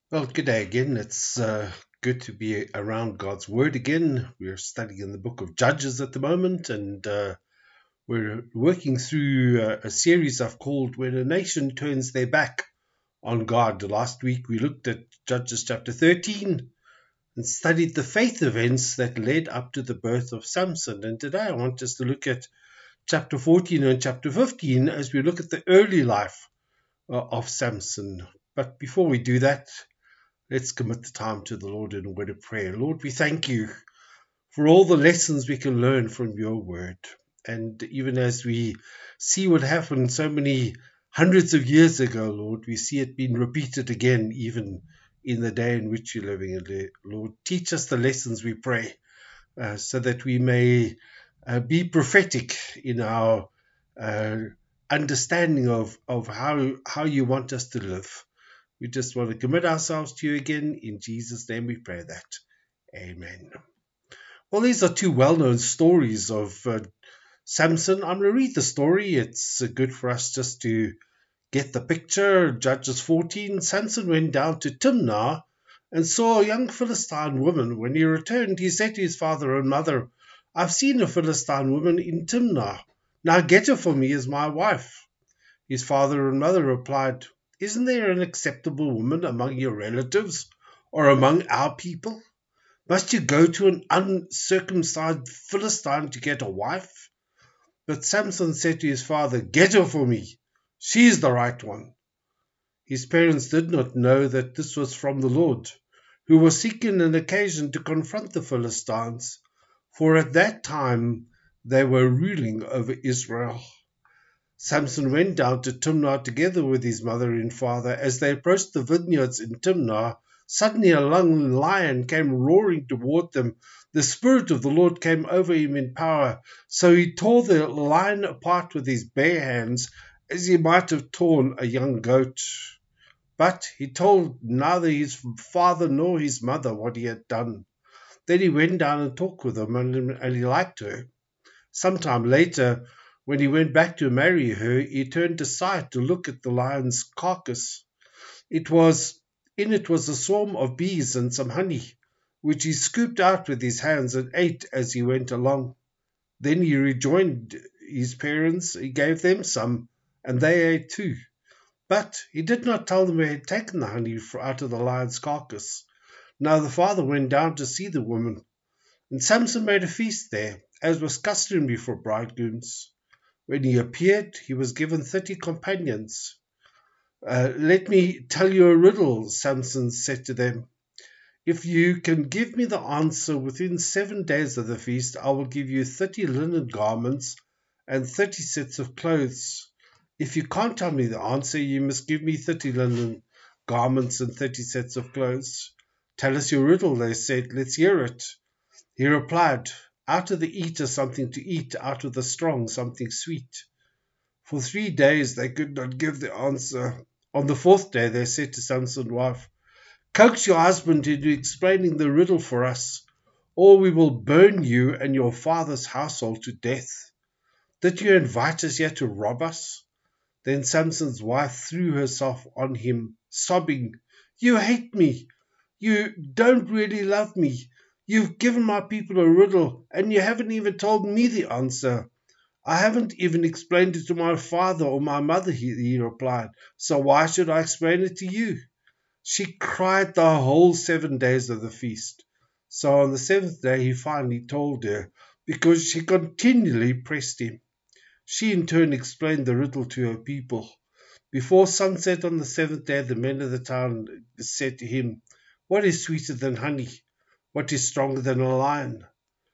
Well, good day again. It's good to be around God's Word again. We're studying in the book of Judges at the moment, and we're working through a series I've called When a Nation Turns Their Back on God. Last week we looked at Judges chapter 13 and studied the faith events that led up to the birth of Samson. And today I want us to look at chapter 14 and chapter 15 as we look at the early life of Samson. But before we do that, let's commit the time to the Lord in a word of prayer. Lord, we thank you for all the lessons we can learn from your word. And even as we see what happened so many hundreds of years ago, Lord, we see it being repeated again, even in the day in which you're living in. Lord, teach us the lessons, we pray, so that we may be prophetic in our uh, understanding of how you want us to live. We just want to commit ourselves to you again. In Jesus' name we pray that. Amen. Well, these are two well known stories of Samson. I'm going to read the story. It's good for us just to get the picture. Judges 14. Samson went down to Timnah and saw a young Philistine woman. When he returned, he said to his father and mother, I've seen a Philistine woman in Timnah. Now get her for me as my wife. His father and mother replied, Isn't there an acceptable woman among your relatives or among our people? Must you go to an uncircumcised Philistine to get a wife? But Samson said to his father, Get her for me. She is the right one. His parents did not know that this was from the Lord, who was seeking an occasion to confront the Philistines, for at that time they were ruling over Israel. Samson went down to Timnah together with his mother and father. As they approached the vineyards in Timnah, suddenly a young lion came roaring toward them. The Spirit of the Lord came over him in power, so he tore the lion apart with his bare hands, as he might have torn a young goat. But he told neither his father nor his mother what he had done. Then he went down and talked with them, and he liked her. Sometime later, when he went back to marry her, he turned aside to look at the lion's carcass. It was In it was a swarm of bees and some honey, which he scooped out with his hands and ate as he went along. Then he rejoined his parents, he gave them some, and they ate too. But he did not tell them where he had taken the honey out of the lion's carcass. Now the father went down to see the woman, and Samson made a feast there, as was customary for bridegrooms. When he appeared, he was given 30 companions. Let me tell you a riddle, Samson said to them. If you can give me the answer within 7 days of the feast, I will give you 30 linen garments and 30 sets of clothes. If you can't tell me the answer, you must give me 30 linen garments and 30 sets of clothes. Tell us your riddle, they said. Let's hear it. He replied, Out of the eater something to eat, out of the strong something sweet. For 3 days they could not give the answer. On the fourth day they said to Samson's wife, Coax your husband into explaining the riddle for us, or we will burn you and your father's household to death. Did you invite us here to rob us? Then Samson's wife threw herself on him, sobbing, You hate me. You don't really love me. You've given my people a riddle, and you haven't even told me the answer. I haven't even explained it to my father or my mother, he replied. So why should I explain it to you? She cried the whole 7 days of the feast. So on the seventh day he finally told her, because she continually pressed him. She in turn explained the riddle to her people. Before sunset on the seventh day, the men of the town said to him, What is sweeter than honey? What is stronger than a lion?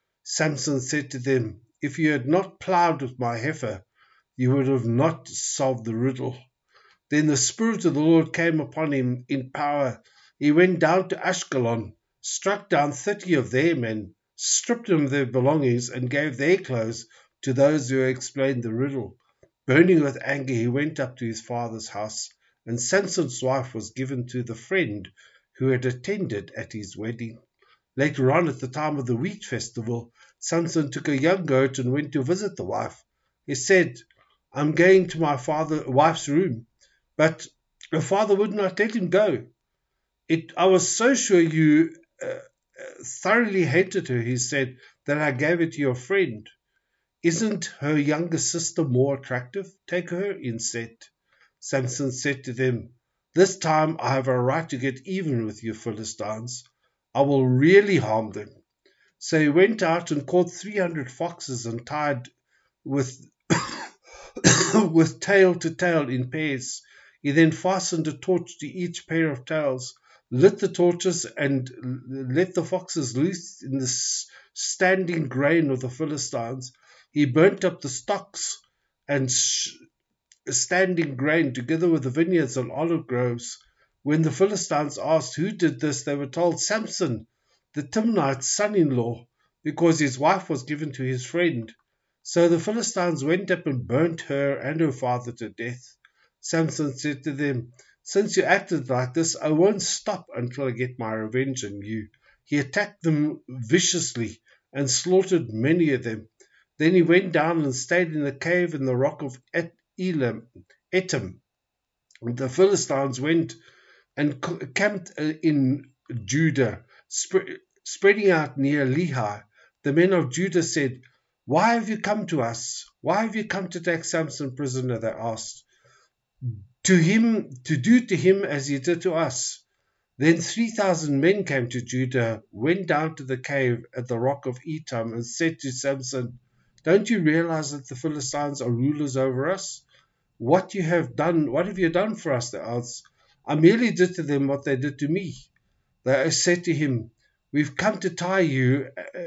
Samson said to them, If you had not plowed with my heifer, you would have not solved the riddle. Then the Spirit of the Lord came upon him in power. He went down to Ashkelon, struck down 30 of their men, stripped them of their belongings, and gave their clothes to those who explained the riddle. Burning with anger, he went up to his father's house, and Samson's wife was given to the friend who had attended at his wedding. Later on, at the time of the wheat festival, Samson took a young goat and went to visit the wife. He said, I'm going to my wife's room. But her father would not let him go. I was so sure you thoroughly hated her, he said, that I gave it to your friend. Isn't her younger sister more attractive? Take her instead. Samson said to them, this time I have a right to get even with you Philistines. I will really harm them. So he went out and caught 300 foxes and tied with, with tail to tail in pairs. He then fastened a torch to each pair of tails, lit the torches, and let the foxes loose in the standing grain of the Philistines. He burnt up the stocks and standing grain together with the vineyards and olive groves. When the Philistines asked who did this, they were told Samson, the Timnite's son-in-law, because his wife was given to his friend. So the Philistines went up and burnt her and her father to death. Samson said to them, since you acted like this, I won't stop until I get my revenge on you. He attacked them viciously and slaughtered many of them. Then he went down and stayed in a cave in the rock of Etam. The Philistines went and camped in Judah, spreading out near Lehi. The men of Judah said, why have you come to us? Why have you come to take Samson prisoner? They asked. To do to him as you did to us. Then 3,000 men came to Judah, went down to the cave at the rock of Etam, and said to Samson, don't you realize that the Philistines are rulers over us? What have you done for us? They asked. I merely did to them what they did to me. They said to him, we've come to tie you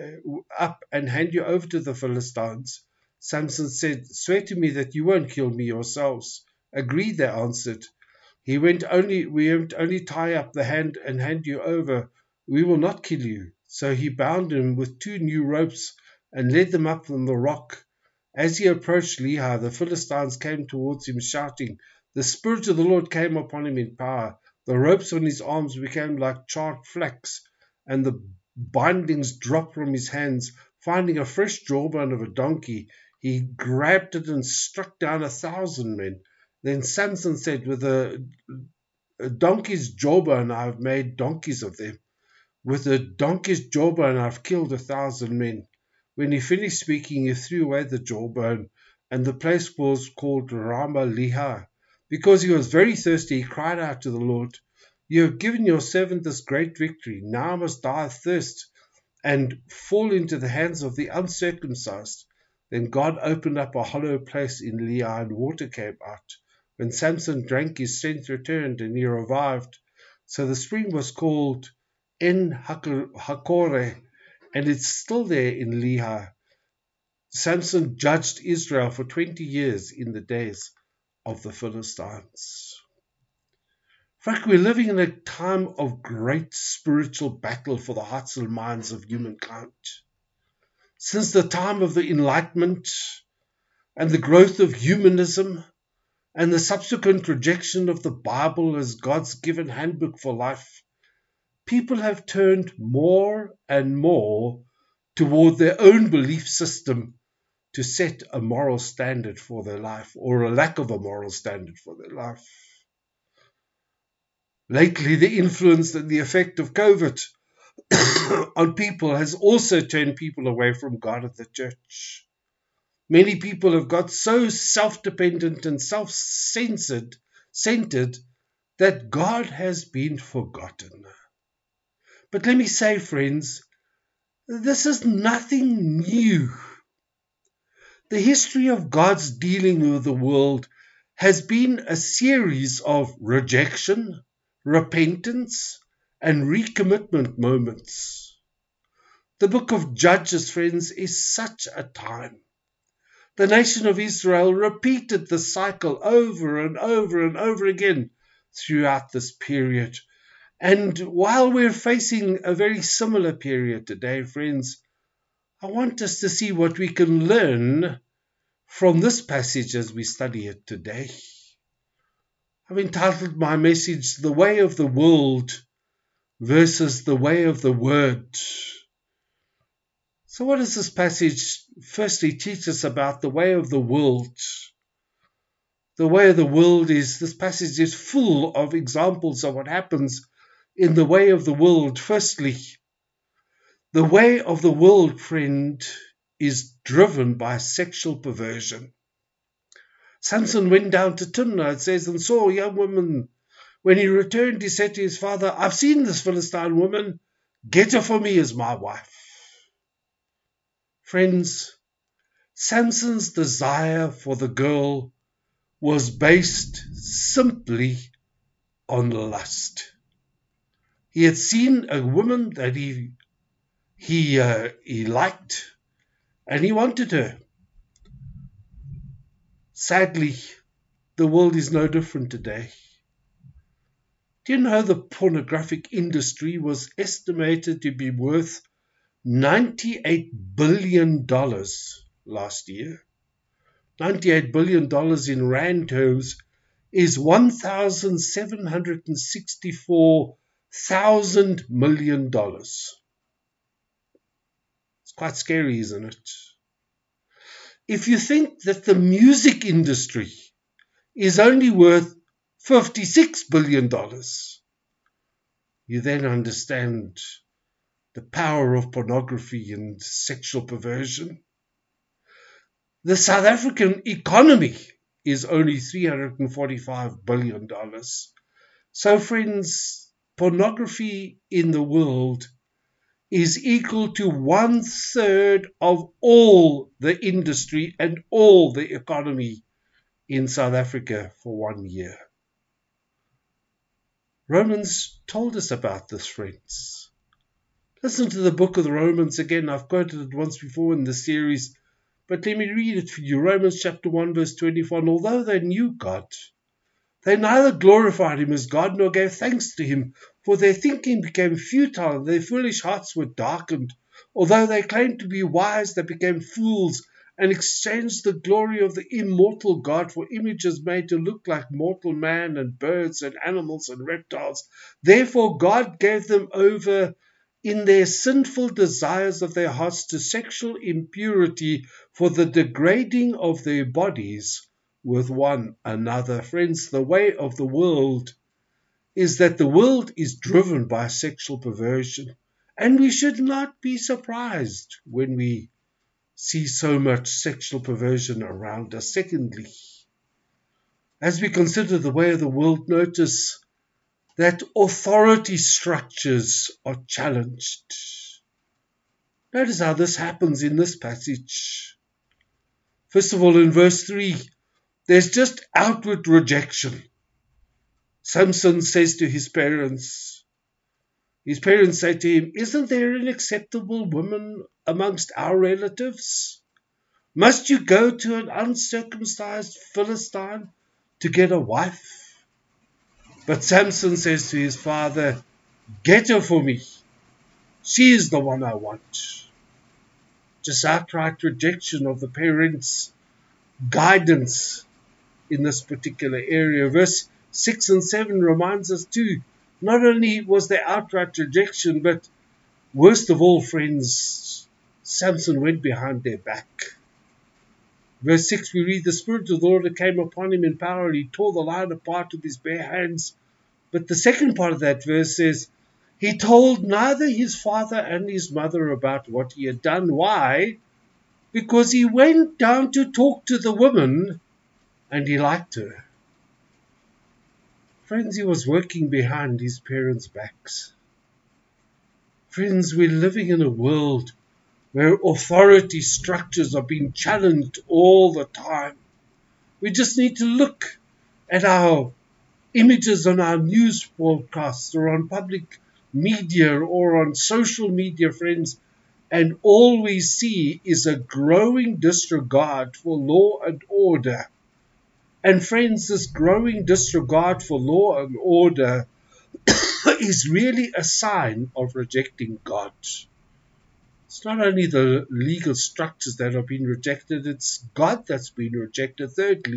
up and hand you over to the Philistines. Samson said, swear to me that you won't kill me yourselves. Agreed, they answered. We won't only tie up the hand and hand you over. We will not kill you. So he bound him with 2 new ropes and led them up from the rock. As he approached Lehi, the Philistines came towards him shouting. The Spirit of the Lord came upon him in power. The ropes on his arms became like charred flax, and the bindings dropped from his hands. Finding a fresh jawbone of a donkey, he grabbed it and struck down 1,000 men. Then Samson said, with a donkey's jawbone I have made donkeys of them. With a donkey's jawbone I have killed 1,000 men. When he finished speaking, he threw away the jawbone, and the place was called Ramah Lehi. Because he was very thirsty, he cried out to the Lord, you have given your servant this great victory. Now I must die of thirst and fall into the hands of the uncircumcised. Then God opened up a hollow place in Lehi, and water came out. When Samson drank, his strength returned, and he revived. So the spring was called En Hakore, and it's still there in Lehi. Samson judged Israel for 20 years in the days of the Philistines. Frank, we're living in a time of great spiritual battle for the hearts and minds of humankind. Since the time of the Enlightenment and the growth of humanism and the subsequent rejection of the Bible as God's given handbook for life, people have turned more and more toward their own belief system to set a moral standard for their life, or a lack of a moral standard for their life. Lately, the influence and the effect of COVID on people has also turned people away from God and the church. Many people have got so self-dependent and self-centered that God has been forgotten. But let me say, friends, this is nothing new. The history of God's dealing with the world has been a series of rejection, repentance, and recommitment moments. The book of Judges, friends, is such a time. The nation of Israel repeated the cycle over and over and over again throughout this period. And while we're facing a very similar period today, friends, I want us to see what we can learn from this passage as we study it today. I've entitled my message, The Way of the World versus the Way of the Word. So what does this passage firstly teach us about the way of the world? The way of the world this passage is full of examples of what happens in the way of the world. Firstly, the way of the world, friend, is driven by sexual perversion. Samson went down to Timnah, it says, and saw a young woman. When he returned, he said to his father, I've seen this Philistine woman. Get her for me as my wife. Friends, Samson's desire for the girl was based simply on lust. He had seen a woman that he liked, and he wanted her. Sadly, the world is no different today. Do you know the pornographic industry was estimated to be worth $98 billion last year? $98 billion in rand terms is $1,764,000 million. It's quite scary, isn't it? If you think that the music industry is only worth $56 billion, you then understand the power of pornography and sexual perversion. The South African economy is only $345 billion. So, friends, pornography in the world is equal to 1/3 of all the industry and all the economy in South Africa for 1 year. Romans told us about this, friends. Listen to the book of the Romans again. I've quoted it once before in the series, but let me read it for you. Romans chapter 1 verse 24. And although they knew God, they neither glorified him as God nor gave thanks to him, for their thinking became futile and their foolish hearts were darkened. Although they claimed to be wise, they became fools and exchanged the glory of the immortal God for images made to look like mortal man and birds and animals and reptiles. Therefore God gave them over in their sinful desires of their hearts to sexual impurity for the degrading of their bodies with one another. Friends, the way of the world is that the world is driven by sexual perversion, and we should not be surprised when we see so much sexual perversion around us. Secondly, as we consider the way of the world, notice that authority structures are challenged. Notice how this happens in this passage. First of all, in verse 3, there's just outward rejection. Samson says to his parents say to him, isn't there an acceptable woman amongst our relatives? Must you go to an uncircumcised Philistine to get a wife? But Samson says to his father, get her for me. She is the one I want. Just outright rejection of the parents' guidance in this particular area. Verse 6 and 7 reminds us too, not only was there outright rejection, but worst of all, friends, Samson went behind their back. Verse 6 we read, the Spirit of the Lord came upon him in power, and he tore the lion apart with his bare hands. But the second part of that verse says, he told neither his father and his mother about what he had done. Why? Because he went down to talk to the woman and he liked her. Friends, he was working behind his parents' backs. Friends, we're living in a world where authority structures are being challenged all the time. We just need to look at our images on our news broadcasts or on public media or on social media, friends, and all we see is a growing disregard for law and order. And friends, this growing disregard for law and order is really a sign of rejecting God. It's not only the legal structures that have been rejected, it's God that's been rejected. Thirdly,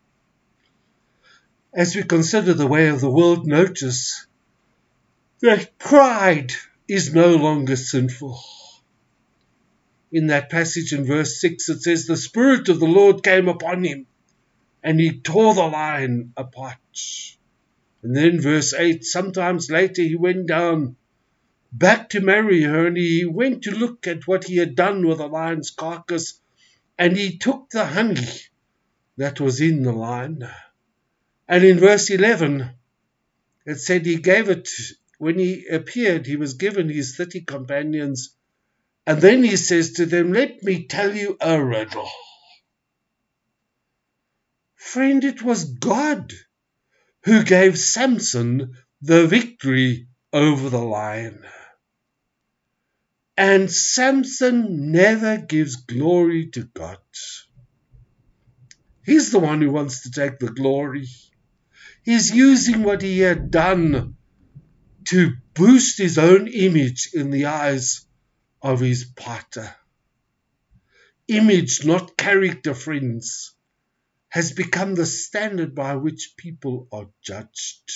as we consider the way of the world, notice that pride is no longer sinful. In that passage in verse 6, it says, the Spirit of the Lord came upon him, and he tore the lion apart. And then verse 8, sometimes later he went down back to marry her, and he went to look at what he had done with the lion's carcass, and he took the honey that was in the lion. And in verse 11, it said he gave it, when he appeared, he was given his 30 companions, and then he says to them, let me tell you a riddle. Friend, it was God who gave Samson the victory over the lion. And Samson never gives glory to God. He's the one who wants to take the glory. He's using what he had done to boost his own image in the eyes of his partner. Image, not character, friends, has become the standard by which people are judged.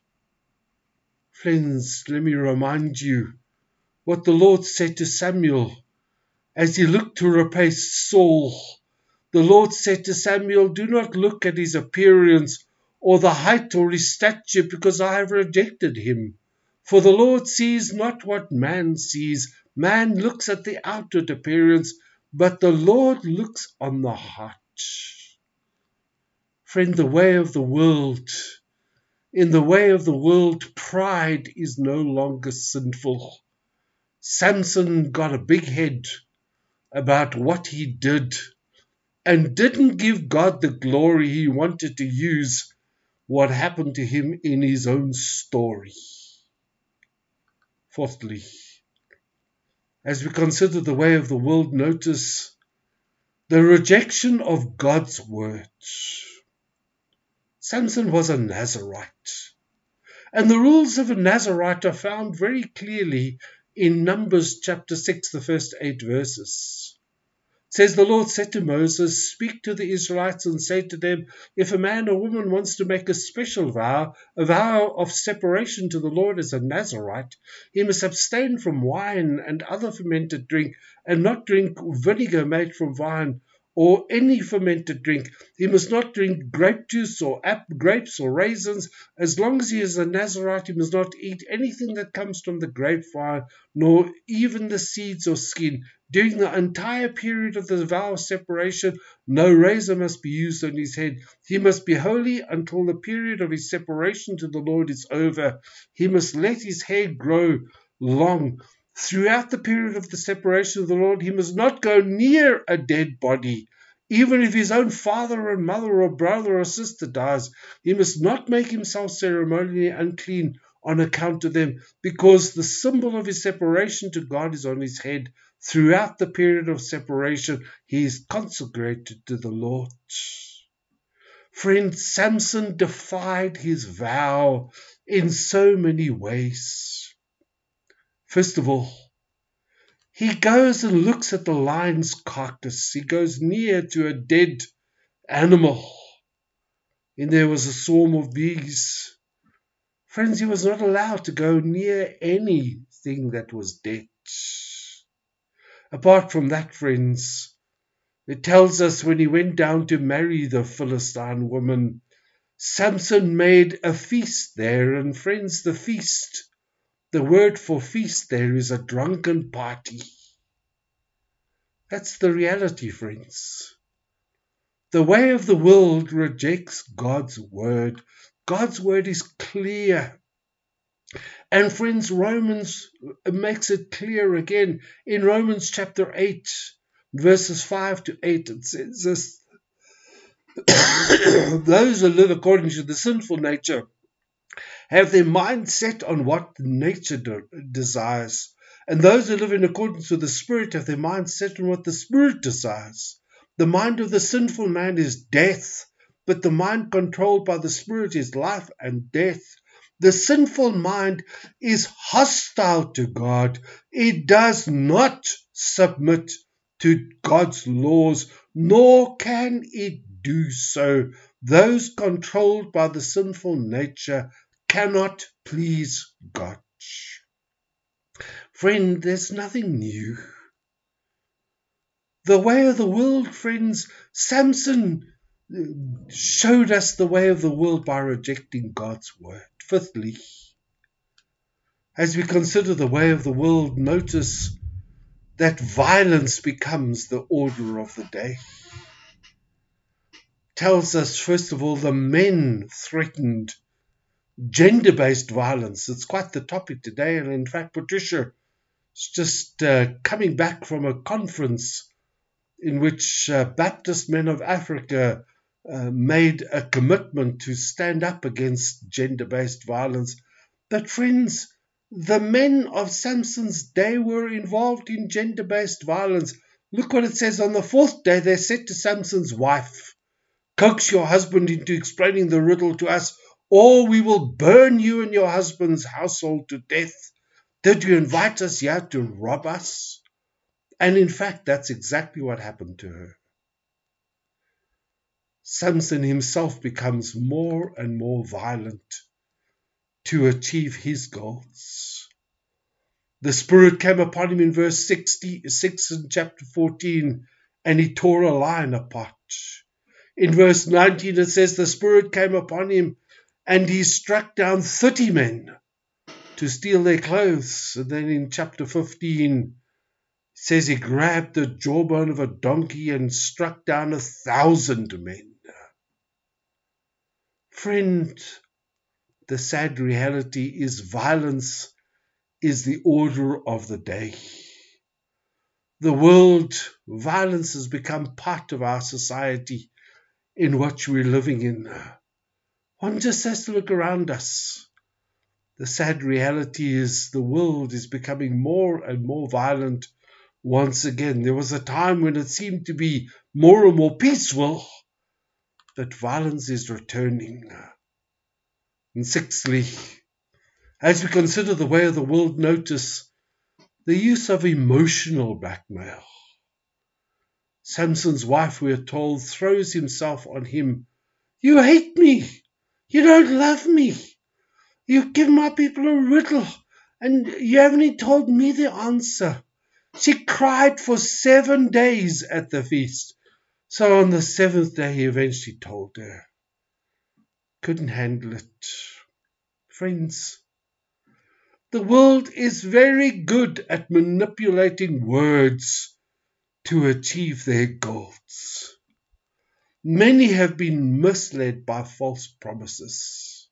Friends, let me remind you what the Lord said to Samuel as he looked to replace Saul. The Lord said to Samuel, do not look at his appearance or the height or his stature, because I have rejected him. For the Lord sees not what man sees. Man looks at the outward appearance, but the Lord looks on the heart. Friend, the way of the world, in the way of the world, pride is no longer sinful. Samson got a big head about what he did and didn't give God the glory he wanted to use what happened to him in his own story. Fourthly, as we consider the way of the world, notice the rejection of God's word. Samson was a Nazirite, and the rules of a Nazirite are found very clearly in Numbers chapter 6, the first 8 verses. It says, the Lord said to Moses, speak to the Israelites and say to them, if a man or woman wants to make a special vow, a vow of separation to the Lord as a Nazirite, he must abstain from wine and other fermented drink, and not drink vinegar made from wine or any fermented drink. He must not drink grape juice or grapes or raisins. As long as he is a Nazirite, he must not eat anything that comes from the grapevine, nor even the seeds or skin. During the entire period of the vow of separation, no razor must be used on his head. He must be holy until the period of his separation to the Lord is over. He must let his hair grow long. Throughout the period of the separation of the Lord, he must not go near a dead body. Even if his own father or mother or brother or sister dies, he must not make himself ceremonially unclean on account of them, because the symbol of his separation to God is on his head. Throughout the period of separation, he is consecrated to the Lord. Friend, Samson defied his vow in so many ways. First of all, he goes and looks at the lion's carcass. He goes near to a dead animal, and there was a swarm of bees. Friends, he was not allowed to go near anything that was dead. Apart from that, friends, it tells us when he went down to marry the Philistine woman, Samson made a feast there. And friends, the feast, the word for feast there is a drunken party. That's the reality, friends. The way of the world rejects God's word. God's word is clear. And friends, Romans makes it clear again. In Romans chapter 8, verses 5 to 8, it says this, those who live according to the sinful nature have their mind set on what nature desires. And those who live in accordance with the Spirit have their mind set on what the Spirit desires. The mind of the sinful man is death, but the mind controlled by the Spirit is life and death. The sinful mind is hostile to God. It does not submit to God's laws, nor can it do so. Those controlled by the sinful nature cannot please God. Friend, there's nothing new. The way of the world, friends, Samson showed us the way of the world by rejecting God's word. fifthly, as we consider the way of the world, notice that violence becomes the order of the day. Tells us, first of all, the men threatened gender-based violence. It's quite the topic today, and in fact, Patricia is just coming back from a conference in which Baptist Men of Africa made a commitment to stand up against gender-based violence. But friends, the men of Samson's day were involved in gender-based violence. Look what it says. On the fourth day, they said to Samson's wife, "Coax your husband into explaining the riddle to us, or we will burn you and your husband's household to death. Did you invite us here to rob us?" And in fact, that's exactly what happened to her. Samson himself becomes more and more violent to achieve his goals. The Spirit came upon him in verse 66 in chapter 14, and he tore a lion apart. In verse 19 it says, the Spirit came upon him, and he struck down 30 men to steal their clothes. And then in chapter 15, it says he grabbed the jawbone of a donkey and struck down 1,000 men. Friend, the sad reality is violence is the order of the day. The world, violence has become part of our society in which we're living in. One just has to look around us. The sad reality is the world is becoming more and more violent once again. There was a time when it seemed to be more and more peaceful, but violence is returning. And sixthly, as we consider the way of the world, notice the use of emotional blackmail. Samson's wife, we are told, throws himself on him. "You hate me. You don't love me. You give my people a riddle, and you haven't told me the answer." She cried for 7 days at the feast. So on the 7th day, he eventually told her. Couldn't handle it. Friends, the world is very good at manipulating words to achieve their goals. Many have been misled by false promises.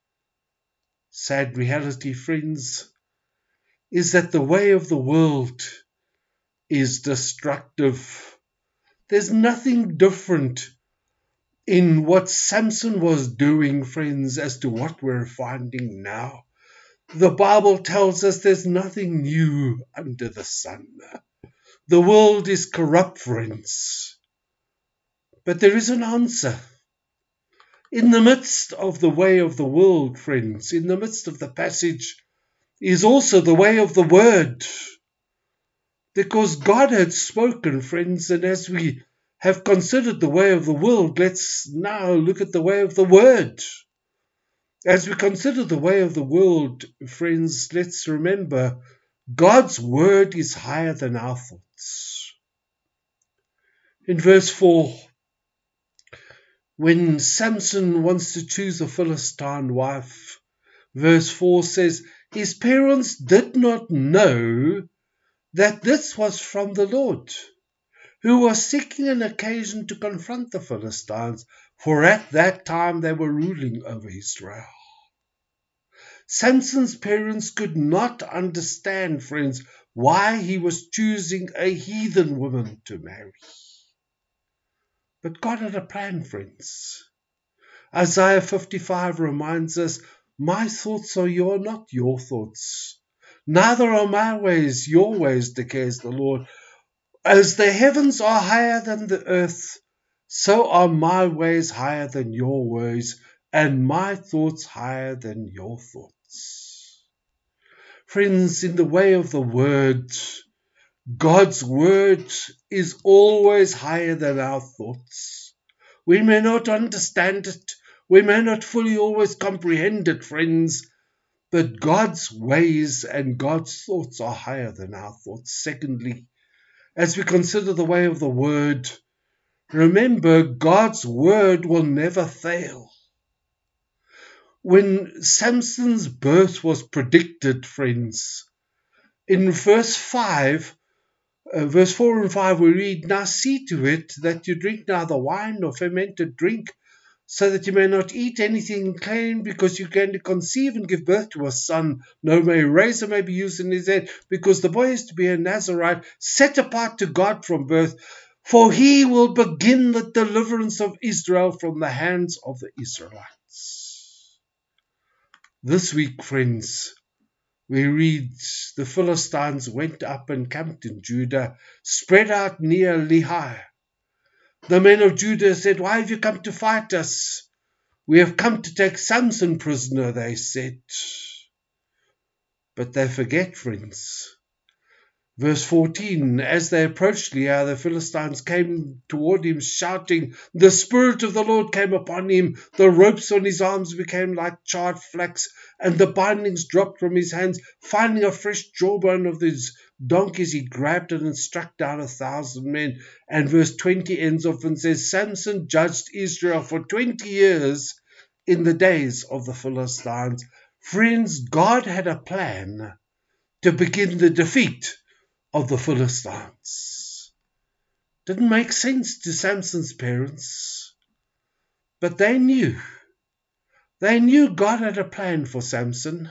Sad reality, friends, is that the way of the world is destructive. There's nothing different in what Samson was doing, friends, as to what we're finding now. The Bible tells us there's nothing new under the sun. The world is corrupt, friends. But there is an answer. In the midst of the way of the world, friends, in the midst of the passage, is also the way of the word. Because God had spoken, friends, and as we have considered the way of the world, let's now look at the way of the word. As we consider the way of the world, friends, let's remember God's word is higher than our thoughts. In verse 4, when Samson wants to choose a Philistine wife, verse 4 says, his parents did not know that this was from the Lord, who was seeking an occasion to confront the Philistines, for at that time they were ruling over Israel. Samson's parents could not understand, friends, why he was choosing a heathen woman to marry. But God had a plan, friends. Isaiah 55 reminds us, my thoughts are not your thoughts. Neither are my ways your ways, declares the Lord. As the heavens are higher than the earth, so are my ways higher than your ways, and my thoughts higher than your thoughts. Friends, in the way of the word, God's word is always higher than our thoughts. We may not understand it. We may not fully always comprehend it, friends, but God's ways and God's thoughts are higher than our thoughts. Secondly, as we consider the way of the word, remember God's word will never fail. when Samson's birth was predicted, friends, in verse 5, verse 4 and 5, we read, "Now see to it that you drink neither wine nor fermented drink, so that you may not eat anything unclean, because you're going to conceive and give birth to a son. No razor may be used in his head, because the boy is to be a Nazarite, set apart to God from birth, for he will begin the deliverance of Israel from the hands of the Israelites." This week, friends, we read the Philistines went up and camped in Judah, spread out near Lehi. The men of Judah said, "Why have you come to fight us?" "We have come to take Samson prisoner," they said. But they forget, friends. Verse 14, as they approached Lehi, the Philistines came toward him shouting. The Spirit of the Lord came upon him. The ropes on his arms became like charred flax, and the bindings dropped from his hands. Finding a fresh jawbone of his donkeys, he grabbed it and struck down 1,000 men. And verse 20 ends off and says, Samson judged Israel for 20 years in the days of the Philistines. Friends, God had a plan to begin the defeat of the Philistines. Didn't make sense to Samson's parents, but they knew. They knew God had a plan for Samson.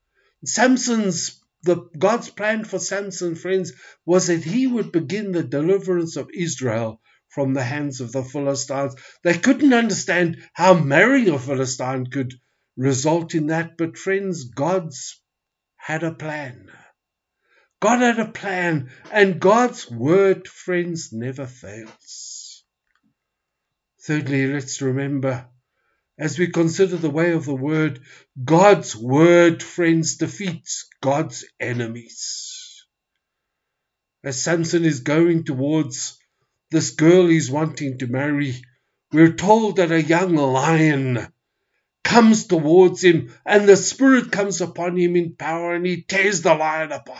God's plan for Samson, friends, was that he would begin the deliverance of Israel from the hands of the Philistines. They couldn't understand how marrying a Philistine could result in that, but friends, God's had a plan. God had a plan, and God's word, friends, never fails. Thirdly, let's remember, as we consider the way of the word, God's word, friends, defeats God's enemies. As Samson is going towards this girl he's wanting to marry, we're told that a young lion comes towards him, and the Spirit comes upon him in power, and he tears the lion apart.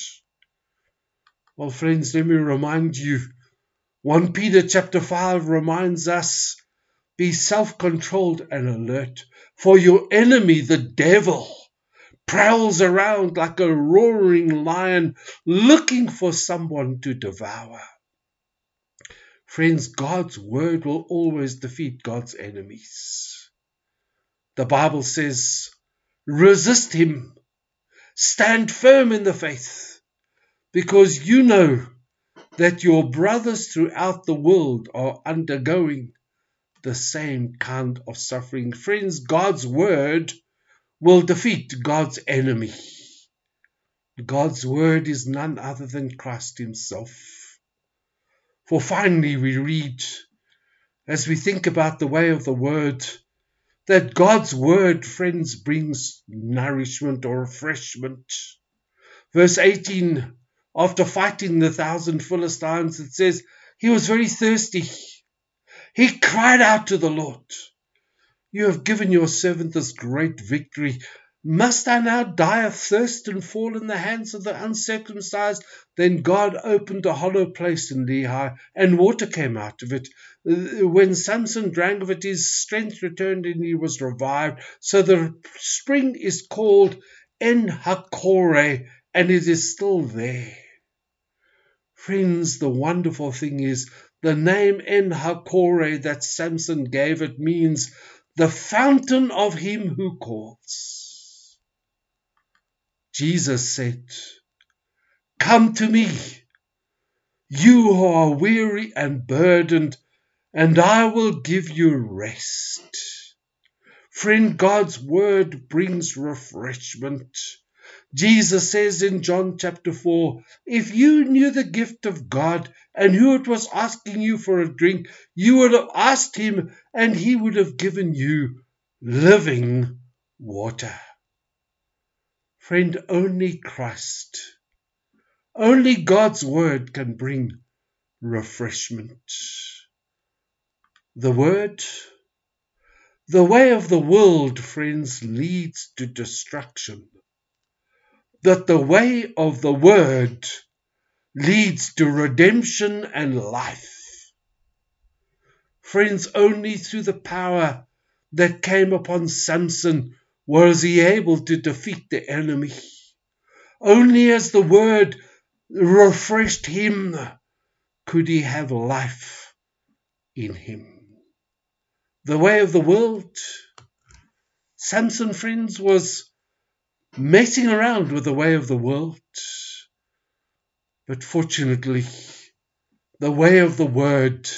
Well, friends, let me remind you, 1 Peter chapter 5 reminds us, be self-controlled and alert, for your enemy, the devil, prowls around like a roaring lion, looking for someone to devour. Friends, God's word will always defeat God's enemies. The Bible says, resist him, stand firm in the faith, because you know that your brothers throughout the world are undergoing the same kind of suffering. Friends, God's word will defeat God's enemy. God's word is none other than Christ himself. For finally we read, as we think about the way of the word, that God's word, friends, brings nourishment or refreshment. Verse 18, after fighting the 1,000 Philistines, it says, he was very thirsty. He cried out to the Lord, you have given your servant this great victory. Must I now die of thirst and fall in the hands of the uncircumcised? Then God opened a hollow place in Lehi, and water came out of it. When Samson drank of it, his strength returned and he was revived. So the spring is called En-Hakkore, and it is still there. Friends, the wonderful thing is, the name En-Hakkore that Samson gave it means the fountain of him who calls. Jesus said, come to me, you who are weary and burdened, and I will give you rest. Friend, God's word brings refreshment. Jesus says in John chapter 4, if you knew the gift of God and who it was asking you for a drink, you would have asked him and he would have given you living water. Friend, only Christ, only God's word can bring refreshment. The way of the world, friends, leads to destruction. That the way of the word leads to redemption and life. Friends, only through the power that came upon Samson was he able to defeat the enemy. Only as the word refreshed him could he have life in him. The way of the world, Samson, friends, was messing around with the way of the world. But fortunately, the way of the word,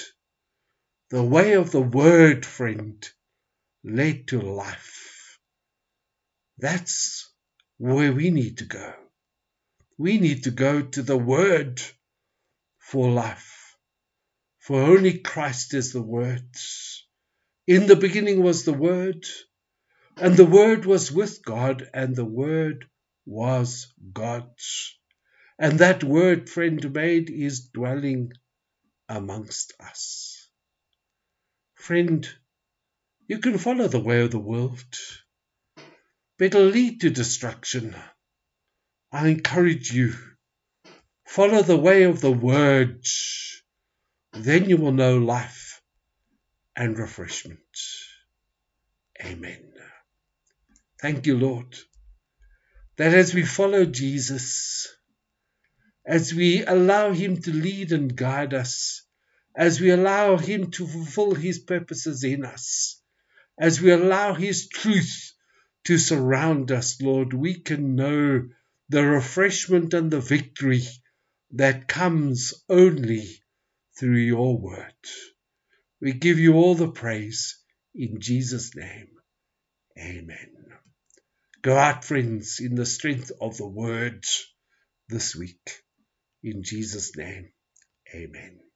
friend, led to life. That's where we need to go. We need to go to the word for life. For only Christ is the word. In the beginning was the word, and the word was with God, and the word was God. And that word, friend, made his dwelling amongst us. Friend, you can follow the way of the world, but it'll lead to destruction. I encourage you, follow the way of the word. Then you will know life and refreshment. Amen. Thank you, Lord, that as we follow Jesus, as we allow him to lead and guide us, as we allow him to fulfill his purposes in us, as we allow his truth to surround us, Lord, we can know the refreshment and the victory that comes only through your word. We give you all the praise in Jesus' name. Amen. Go out, friends, in the strength of the word this week. In Jesus' name, amen.